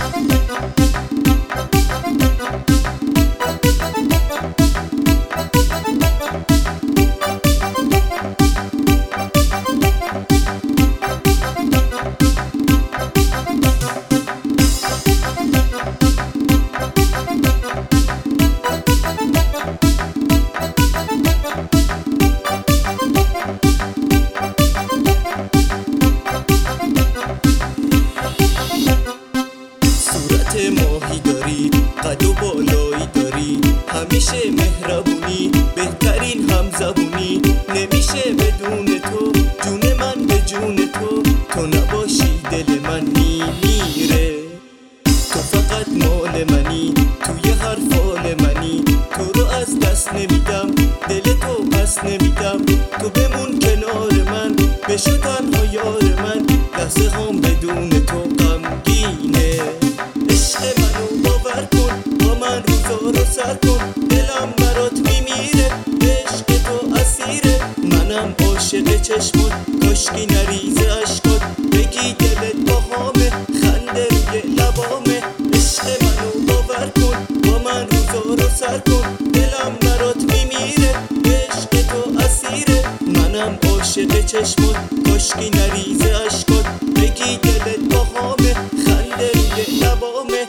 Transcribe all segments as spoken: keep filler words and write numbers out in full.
ماهی داری، قد و بالایی داری، همیشه مهربونی، بهترین همزبونی. نمیشه بدون تو، جون من به جون تو، تو نباشی دل من میمیره. تو فقط مال منی، توی هر فال منی، تو رو از دست نمیدم، دل تو پس نمیدم. تو بمون کنار من، بشو تنها یار من، لحظه هم بدون تو غمگینه. عشق منو باور کن، با من روزا رو سر کن، دلم برات میمیره، عشق تو اسیره. منم عاشق چشمات، کاشکی نریزه اشکات، بگی دلت باهامه، خنده روی لبامه. عشق منو باور کن، با من روزا رو سر کن، دلم برات میمیره، عشق تو اسیره. منم عاشق چشمات، کاشکی نریزه اشکات، بگی دلت باهامه، خنده روی لبامه.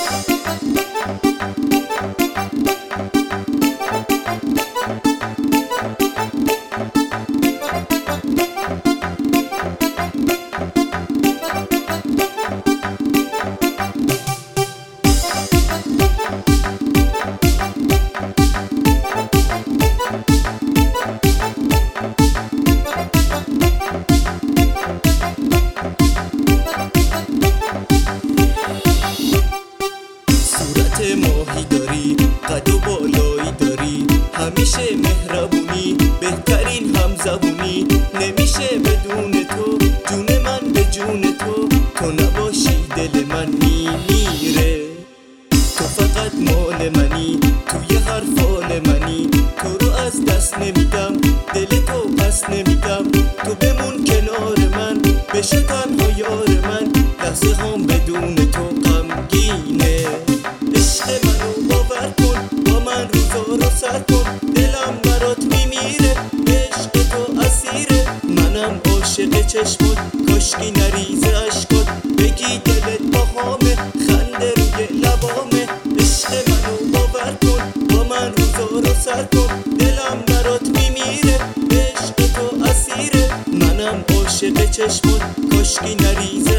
ماهی داری، قد و بالایی داری، همیشه مهربونی، بهترین همزبونی. نمیشه بدون تو، جون من به جون تو، تو نباشی دل من میمیره. تو فقط مال منی، توی هر فال منی، تو رو از دست نمیدم، دل تو پس نمیدم. تو بمون کنار من، بشو تنها یار من، لحظه هم بدون تو غمگینه. عشق منو باور کن، با من روزا رو سر کن، دلم برات میمیره، عشق تو اسیره. منم عاشق چشمات، کاشکی نریزه اشکات، بگی دلت باهامه، خنده روی لبامه. عشق منو باور کن، با من روزا رو سر کن، دلم برات میمیره، عشق تو اسیره. منم عاشق چشمات، کاشکی نریزه